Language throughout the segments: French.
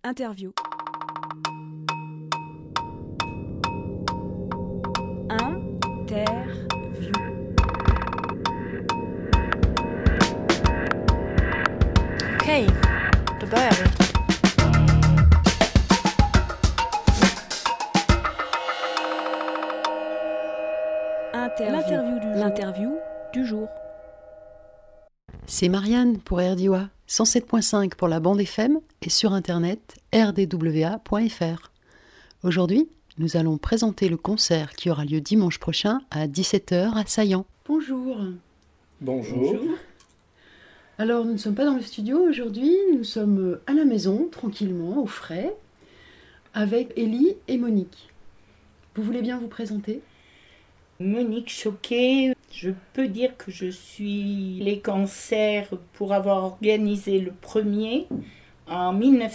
Interview. Interview. Okej, då börjar vi. L'interview du jour. C'est Marianne pour RDOA, 107.5 pour la bande FM et sur internet rdwa.fr. Aujourd'hui, nous allons présenter le concert qui aura lieu dimanche prochain à 17h à Saillant. Bonjour. Bonjour. Alors, nous ne sommes pas dans le studio aujourd'hui, nous sommes à la maison, tranquillement, au frais, avec Élie et Monique. Vous voulez bien vous présenter ? Monique Choquet, je peux dire que je suis les concerts pour avoir organisé le premier en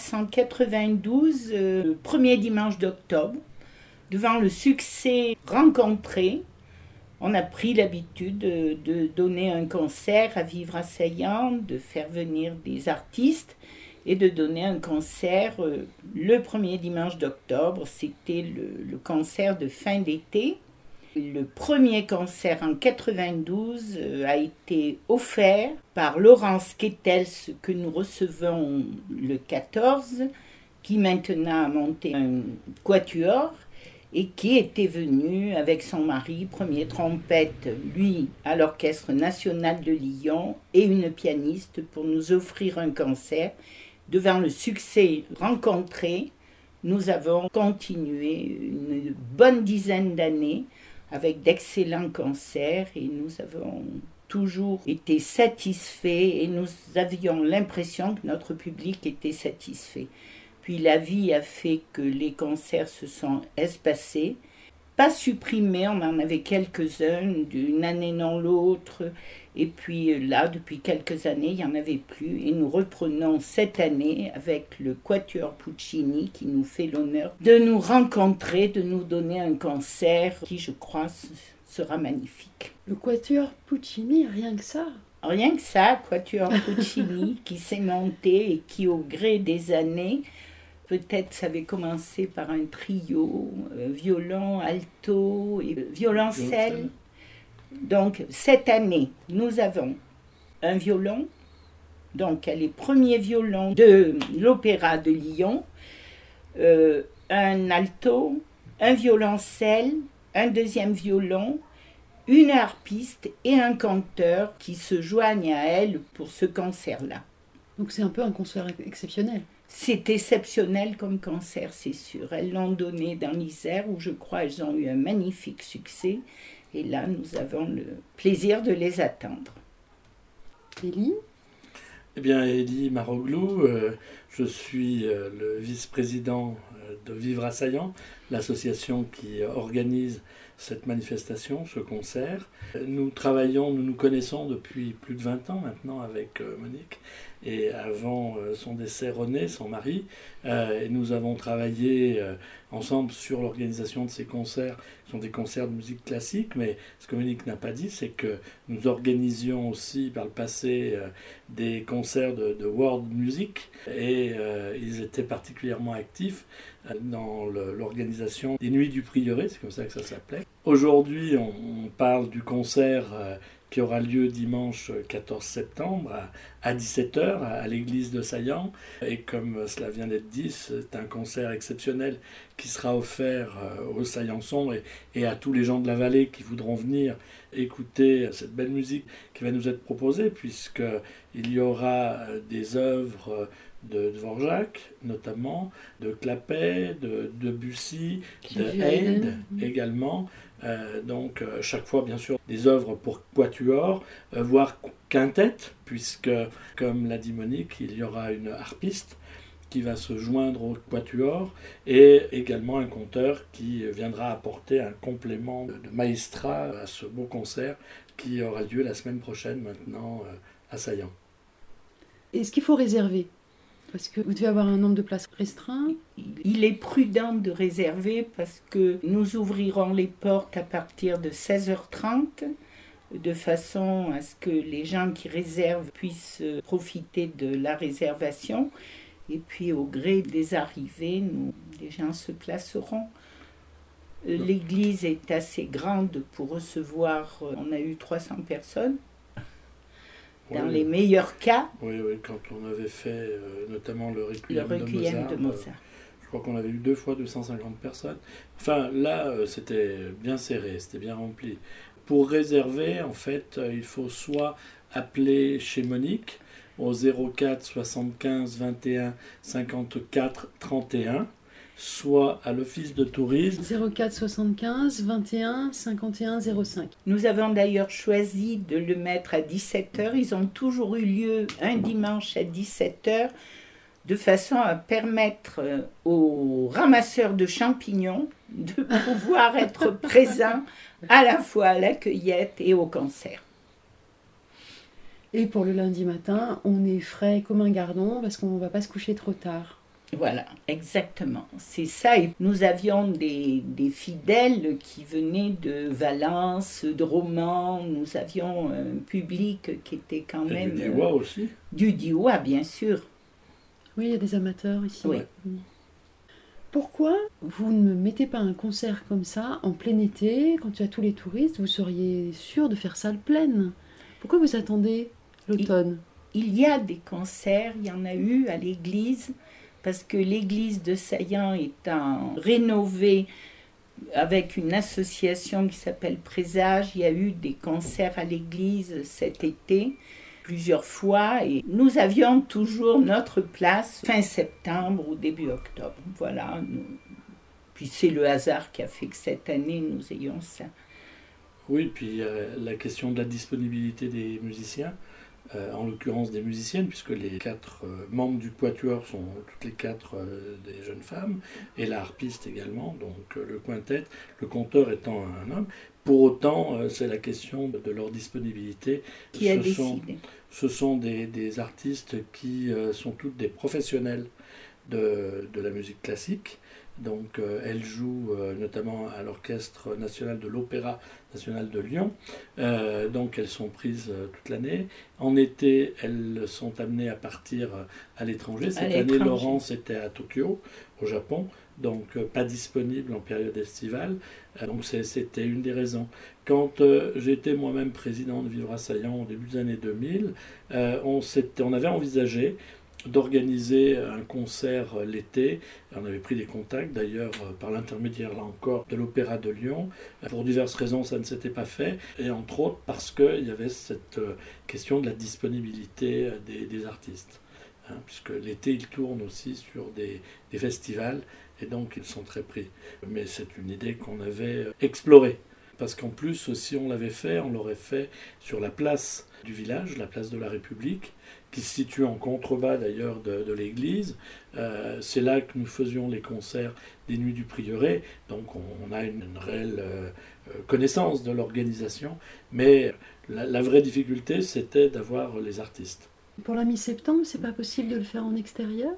1992, le premier dimanche d'octobre. Devant le succès rencontré, on a pris l'habitude de donner un concert à Vivre-à-Saillant, de faire venir des artistes et de donner un concert le premier dimanche d'octobre. C'était le concert de fin d'été. Le premier concert en 92 a été offert par Laurence Kettels, que nous recevons le 14, qui maintenant a monté un quatuor et qui était venu avec son mari, premier trompette, lui à l'Orchestre national de Lyon, et une pianiste pour nous offrir un concert. Devant le succès rencontré, nous avons continué une bonne dizaine d'années avec d'excellents concerts et nous avons toujours été satisfaits et nous avions l'impression que notre public était satisfait. Puis la vie a fait que les concerts se sont espacés, pas supprimés, on en avait quelques-uns d'une année dans l'autre, et puis là, depuis quelques années, il n'y en avait plus, et nous reprenons cette année avec le Quatuor Puccini qui nous fait l'honneur de nous rencontrer, de nous donner un concert qui, je crois, sera magnifique. Le Quatuor Puccini, rien que ça. Rien que ça, Quatuor Puccini, qui s'est monté et qui, au gré des années, peut-être ça avait commencé par un trio, violon, alto et violoncelle. Donc, cette année, nous avons un violon, donc les premiers violons de l'Opéra de Lyon, un alto, un violoncelle, un deuxième violon, une harpiste et un canteur qui se joignent à elle pour ce concert-là. Donc c'est un peu un concert exceptionnel. C'est exceptionnel comme concert, c'est sûr. Elles l'ont donné dans l'Isère, où je crois elles ont eu un magnifique succès. Et là, nous avons le plaisir de les attendre. Élie ? Eh bien, Élie Maroglou, je suis le vice-président de Vivre-à-Saillant, l'association qui organise cette manifestation, ce concert. Nous nous connaissons depuis plus de 20 ans maintenant avec Monique. Et avant son décès, René, son mari, et nous avons travaillé ensemble sur l'organisation de ces concerts. Ce sont des concerts de musique classique, mais ce que Monique n'a pas dit, c'est que nous organisions aussi par le passé des concerts de world music, et ils étaient particulièrement actifs dans l'organisation des Nuits du Prieuré, c'est comme ça que ça s'appelait. Aujourd'hui, on parle du concert qui aura lieu dimanche 14 septembre à 17h à l'église de Saillant. Et comme cela vient d'être dit, c'est un concert exceptionnel qui sera offert aux Saillançons et à tous les gens de la vallée qui voudront venir écouter cette belle musique qui va nous être proposée, puisqu'il y aura des œuvres de Dvorak, notamment, de Clapet, de Debussy, de Haydn également. Donc chaque fois bien sûr des œuvres pour quatuor, voire quintette, puisque comme l'a dit Monique, il y aura une harpiste qui va se joindre au quatuor et également un conteur qui viendra apporter un complément de maestra à ce beau concert qui aura lieu la semaine prochaine maintenant à Saillant. Est-ce qu'il faut réserver ? Parce que vous devez avoir un nombre de places restreint. Il est prudent de réserver parce que nous ouvrirons les portes à partir de 16h30 de façon à ce que les gens qui réservent puissent profiter de la réservation. Et puis au gré des arrivées, les gens se placeront. L'église est assez grande pour recevoir, on a eu 300 personnes, dans les meilleurs cas. Oui, quand on avait fait notamment le Requiem de Mozart. Je crois qu'on avait eu 2 fois 250 personnes. Enfin, là, c'était bien serré, c'était bien rempli. Pour réserver, en fait, il faut soit appeler chez Monique au 04 75 21 54 31, soit à l'office de tourisme. 04 75 21 51 05. Nous avons d'ailleurs choisi de le mettre à 17h. Ils ont toujours eu lieu un dimanche à 17h, de façon à permettre aux ramasseurs de champignons de pouvoir être présents à la fois à la cueillette et au concert. Et pour le lundi matin, on est frais comme un gardon parce qu'on ne va pas se coucher trop tard. Voilà, exactement. C'est ça. Et nous avions des fidèles qui venaient de Valence, de Romans. Nous avions un public qui était quand même... Du Diois aussi. Du Diois, bien sûr. Oui, il y a des amateurs ici. Oui. Pourquoi vous ne mettez pas un concert comme ça en plein été, quand tu as tous les touristes, vous seriez sûr de faire salle pleine? Pourquoi vous attendez l'automne? Il y a des concerts, il y en a eu à l'église, parce que l'église de Saillant étant rénovée avec une association qui s'appelle Présage, il y a eu des concerts à l'église cet été, plusieurs fois, et nous avions toujours notre place fin septembre ou début octobre. Voilà. Puis c'est le hasard qui a fait que cette année, nous ayons ça. Oui, puis la question de la disponibilité des musiciens, en l'occurrence des musiciennes, puisque les 4 membres du quatuor sont toutes les 4 des jeunes femmes, et la harpiste également, donc le quintet, le conteur étant un homme. Pour autant, c'est la question de leur disponibilité. Qui a décidé. Ce sont des artistes qui sont toutes des professionnels de la musique classique. Donc elles jouent notamment à l'Orchestre national de l'Opéra national de Lyon. Donc elles sont prises toute l'année. En été, elles sont amenées à partir à l'étranger. Cette année, Laurence était à Tokyo, au Japon, donc pas disponible en période estivale. Donc c'était une des raisons. Quand j'étais moi-même président de Vivre à Saillant au début des années 2000, on avait envisagé d'organiser un concert l'été. On avait pris des contacts d'ailleurs par l'intermédiaire là encore de l'Opéra de Lyon. Pour diverses raisons ça ne s'était pas fait, et entre autres parce qu'il y avait cette question de la disponibilité des artistes. Puisque l'été ils tournent aussi sur des festivals et donc ils sont très pris. Mais c'est une idée qu'on avait explorée. Parce qu'en plus, si on l'avait fait, on l'aurait fait sur la place du village, la place de la République, qui se situe en contrebas d'ailleurs de l'église. C'est là que nous faisions les concerts des Nuits du Prieuré, donc on a une réelle connaissance de l'organisation, mais la vraie difficulté, c'était d'avoir les artistes. Pour la mi-septembre, c'est pas possible de le faire en extérieur?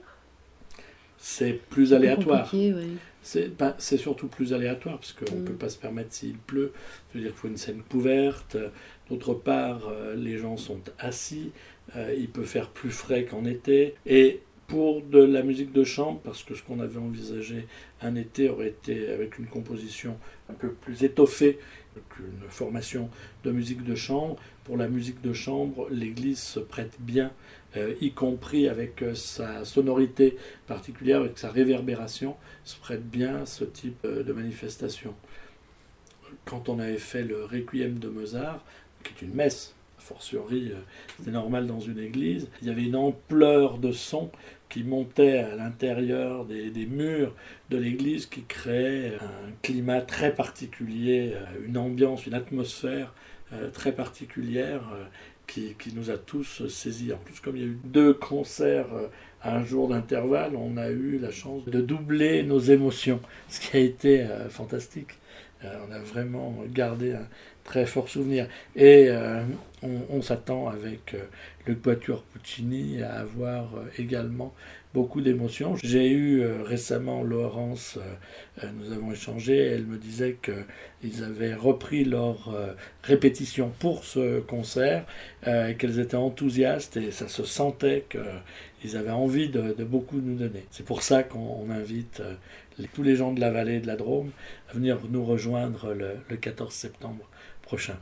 C'est plus aléatoire. Oui. C'est surtout plus aléatoire, parce qu'on ne peut pas se permettre s'il pleut. C'est-à-dire qu'il faut une scène couverte. D'autre part, les gens sont assis. Il peut faire plus frais qu'en été. Et pour de la musique de chambre, parce que ce qu'on avait envisagé un été aurait été avec une composition un peu plus étoffée qu'une formation de musique de chambre. Pour la musique de chambre, l'église se prête bien, y compris avec sa sonorité particulière, avec sa réverbération, se prête bien à ce type de manifestation. Quand on avait fait le Requiem de Mozart, qui est une messe, a fortiori, c'était normal dans une église, il y avait une ampleur de son qui montait à l'intérieur des murs de l'église, qui créait un climat très particulier, une ambiance, une atmosphère très particulière qui nous a tous saisis. En plus, comme il y a eu 2 concerts à un jour d'intervalle, on a eu la chance de doubler nos émotions, ce qui a été fantastique. On a vraiment gardé un très fort souvenir. Et on s'attend avec le Quatuor Puccini à avoir également beaucoup d'émotions. J'ai eu récemment Laurence, nous avons échangé, elle me disait qu'ils avaient repris leur répétition pour ce concert, et qu'elles étaient enthousiastes et ça se sentait qu'ils avaient envie de beaucoup nous donner. C'est pour ça qu'on invite tous les gens de la vallée de la Drôme à venir nous rejoindre le 14 septembre prochain.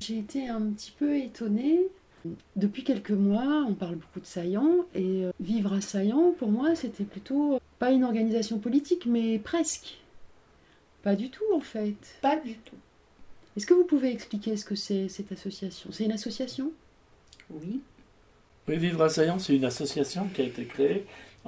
J'ai été un petit peu étonnée. Depuis quelques mois, on parle beaucoup de Saillant, et Vivre à Saillant, pour moi, c'était plutôt pas une organisation politique, mais presque. Pas du tout, en fait. Pas du tout. Est-ce que vous pouvez expliquer ce que c'est, cette association ? C'est une association ? Oui. Oui, Vivre à Saillant, c'est une association qui a été créée en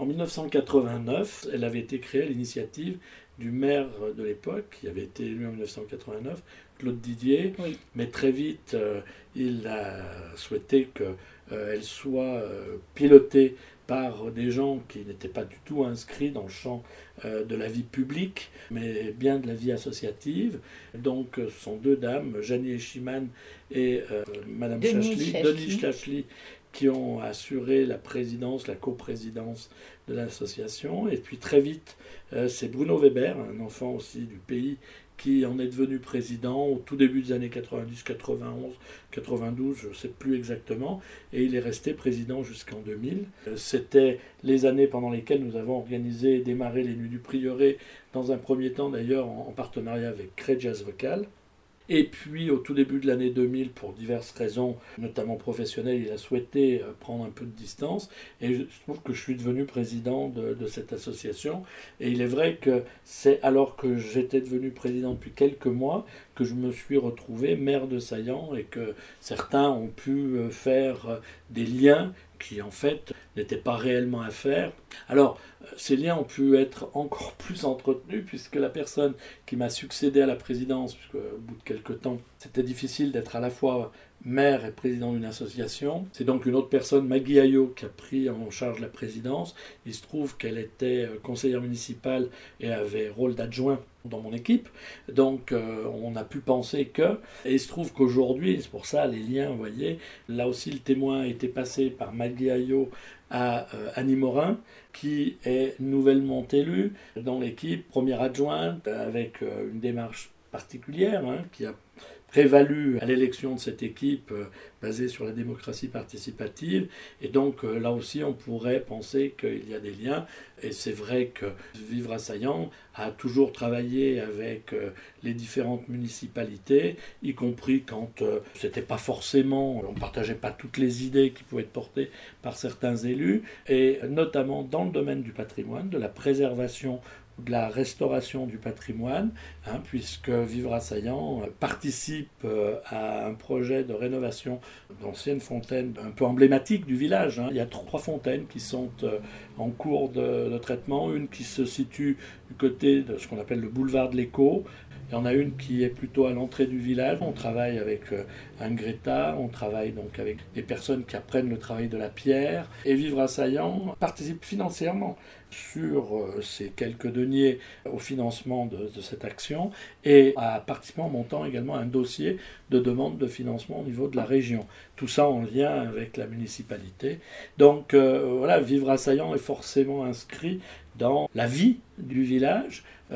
1989. Elle avait été créée à l'initiative du maire de l'époque, qui avait été élu en 1989, Claude Didier. Oui. Mais très vite, il a souhaité qu'elle soit pilotée par des gens qui n'étaient pas du tout inscrits dans le champ de la vie publique, mais bien de la vie associative. Donc, ce sont deux dames, Janie Eschiman et Madame Denis Schlachly, qui ont assuré la présidence, la coprésidence de l'association. Et puis très vite, c'est Bruno Weber, un enfant aussi du pays, qui en est devenu président au tout début des années 90, 91, 92, je ne sais plus exactement, et il est resté président jusqu'en 2000. C'était les années pendant lesquelles nous avons organisé et démarré les Nuits du Prieuré, dans un premier temps d'ailleurs en partenariat avec Cré Jazz Vocal. Et puis, au tout début de l'année 2000, pour diverses raisons, notamment professionnelles, il a souhaité prendre un peu de distance. Et je trouve que je suis devenu président de cette association. Et il est vrai que c'est alors que j'étais devenu président depuis quelques mois que je me suis retrouvé maire de Saillant et que certains ont pu faire des liens qui en fait n'étaient pas réellement à faire. Alors, ces liens ont pu être encore plus entretenus puisque la personne qui m'a succédé à la présidence, puisque au bout de quelques temps, c'était difficile d'être à la fois maire et président d'une association. C'est donc une autre personne, Maggie Ayot, qui a pris en charge la présidence. Il se trouve qu'elle était conseillère municipale et avait rôle d'adjoint dans mon équipe. Donc on a pu penser que... Et il se trouve qu'aujourd'hui, c'est pour ça les liens, vous voyez, là aussi le témoin a été passé par Maggie Ayot à Annie Morin, qui est nouvellement élue dans l'équipe, première adjointe, avec une démarche particulière, qui a prévalu à l'élection de cette équipe basée sur la démocratie participative. Et donc là aussi, on pourrait penser qu'il y a des liens. Et c'est vrai que Vivre à Saillant a toujours travaillé avec les différentes municipalités, y compris quand c'était pas forcément, on ne partageait pas toutes les idées qui pouvaient être portées par certains élus, et notamment dans le domaine du patrimoine, de la préservation, de la restauration du patrimoine, puisque Vivre à Saillant participe à un projet de rénovation d'anciennes fontaines un peu emblématiques du village. Il y a 3 fontaines qui sont en cours de traitement, une qui se situe du côté de ce qu'on appelle le boulevard de l'Écho. Il y en a une qui est plutôt à l'entrée du village. On travaille avec un Greta, on travaille donc avec des personnes qui apprennent le travail de la pierre. Et Vivre à Saillant participe financièrement sur ces quelques deniers au financement de cette action et a participé en montant également un dossier de demande de financement au niveau de la région. Tout ça en lien avec la municipalité. Donc voilà, Vivre à Saillant est forcément inscrit dans la vie du village. Je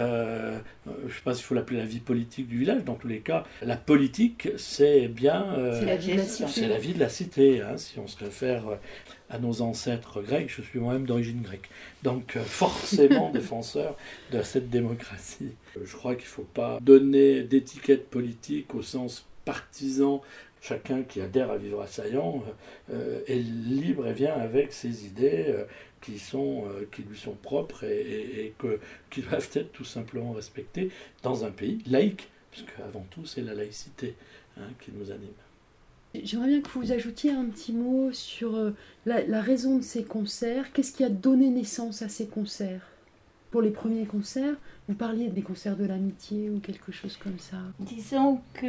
ne sais pas s'il faut l'appeler la vie politique du village. Dans tous les cas, la politique, c'est bien... c'est la vie de la cité. C'est la vie de la cité, si on se réfère à nos ancêtres grecs. Je suis moi-même d'origine grecque. Donc forcément défenseur de cette démocratie. Je crois qu'il ne faut pas donner d'étiquette politique au sens partisan. Chacun qui adhère à Vivre à Saillant est libre et vient avec ses idées qui lui sont propres et qui doivent être tout simplement respectées dans un pays laïque, puisque avant tout c'est la laïcité qui nous anime. J'aimerais bien que vous ajoutiez un petit mot sur la raison de ces concerts. Qu'est-ce qui a donné naissance à ces concerts ? Pour les premiers concerts, vous parliez des concerts de l'amitié ou quelque chose comme ça. Disons que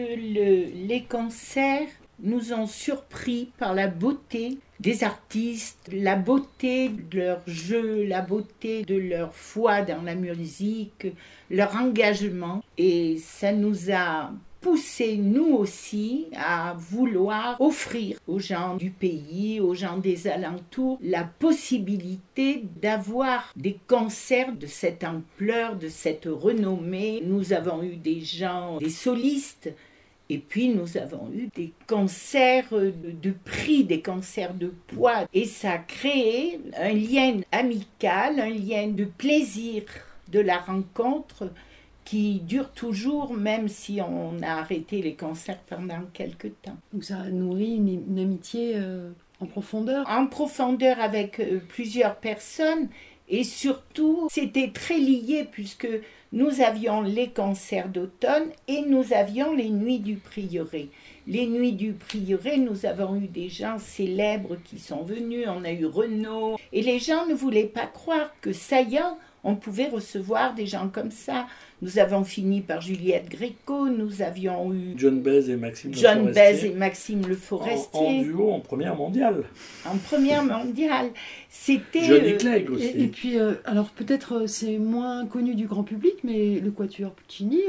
les concerts nous ont surpris par la beauté des artistes, la beauté de leur jeu, la beauté de leur foi dans la musique, leur engagement. Et ça nous a poussé, nous aussi, à vouloir offrir aux gens du pays, aux gens des alentours, la possibilité d'avoir des concerts de cette ampleur, de cette renommée. Nous avons eu des gens, des solistes, et puis nous avons eu des concerts de prix, des concerts de poids. Et ça a créé un lien amical, un lien de plaisir de la rencontre qui dure toujours, même si on a arrêté les concerts pendant quelques temps. Donc ça a nourri une amitié en profondeur. En profondeur avec plusieurs personnes, et surtout, c'était très lié puisque nous avions les concerts d'automne et nous avions les nuits du prieuré. Les nuits du prieuré, nous avons eu des gens célèbres qui sont venus, on a eu Renaud, et les gens ne voulaient pas croire que Saillant, on pouvait recevoir des gens comme ça. Nous avons fini par Juliette Gréco, nous avions eu John Baez et Maxime Le Forestier. En duo en première mondiale. En première mondiale. C'était... Johnny Clegg aussi. Et puis, alors peut-être c'est moins connu du grand public, mais le Quatuor Puccini...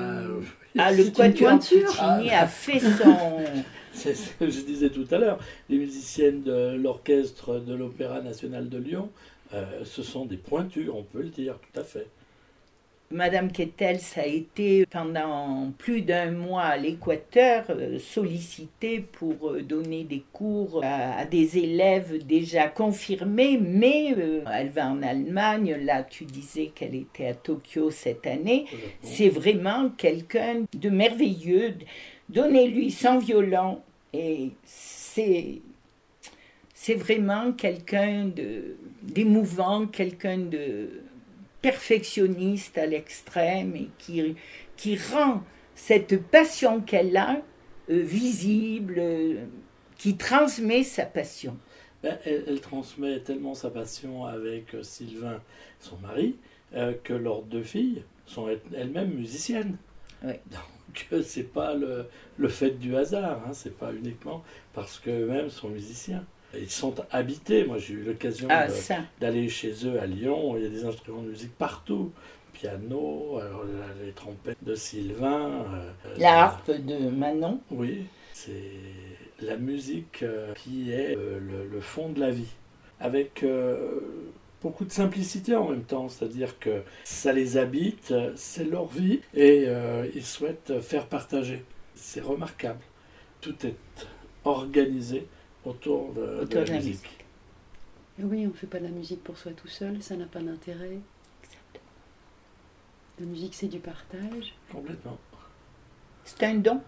le Quatuor Puccini a fait son... C'est ce que je disais tout à l'heure. Les musiciennes de l'orchestre de l'Opéra National de Lyon, ce sont des pointures, on peut le dire, tout à fait. Madame Kettel, ça a été pendant plus d'un mois à l'Équateur sollicitée pour donner des cours à des élèves déjà confirmés, mais elle va en Allemagne, là tu disais qu'elle était à Tokyo cette année, c'est vraiment quelqu'un de merveilleux, donnez-lui son violon et c'est vraiment quelqu'un d'émouvant, quelqu'un de perfectionniste à l'extrême et qui rend cette passion qu'elle a visible, qui transmet sa passion. Elle transmet tellement sa passion avec Sylvain, son mari, que leurs 2 filles sont elles-mêmes musiciennes. Oui. Donc c'est pas le fait du hasard, hein, c'est pas uniquement parce qu'eux-mêmes sont musiciens. Ils sont habités. Moi, j'ai eu l'occasion d'aller chez eux à Lyon. Il y a des instruments de musique partout. Piano, alors, les trompettes de Sylvain. La harpe de Manon. Oui, c'est la musique qui est le fond de la vie. Avec beaucoup de simplicité en même temps. C'est-à-dire que ça les habite, c'est leur vie. Et ils souhaitent faire partager. C'est remarquable. Tout est organisé autour de la musique. Oui, on ne fait pas de la musique pour soi tout seul, ça n'a pas d'intérêt. Exactement. La musique, c'est du partage. Complètement. C'est un don.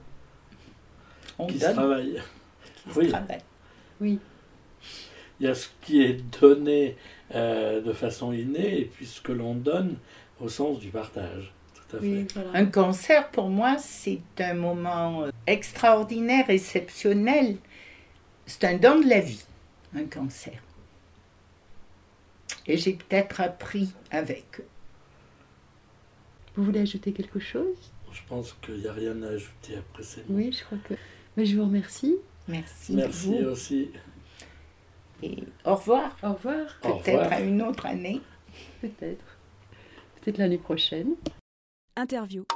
Qui se travaille. Oui. Il y a ce qui est donné de façon innée et puis ce que l'on donne au sens du partage. Tout à fait. Oui, voilà. Un concert, pour moi, c'est un moment extraordinaire, exceptionnel. C'est un don de la vie, un concert. Et j'ai peut-être appris avec. Vous voulez ajouter quelque chose ? Je pense qu'il n'y a rien à ajouter après ces mots. Oui, je crois que... Mais je vous remercie. Merci. Merci vous. aussi. Et au revoir. Au revoir. Peut-être à une autre année. Peut-être. Peut-être l'année prochaine. Interview.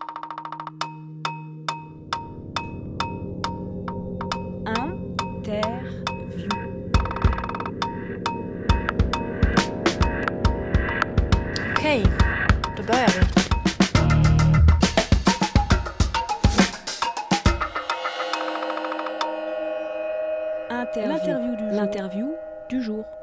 Interview. Okej, då börjar vi. L'interview du jour.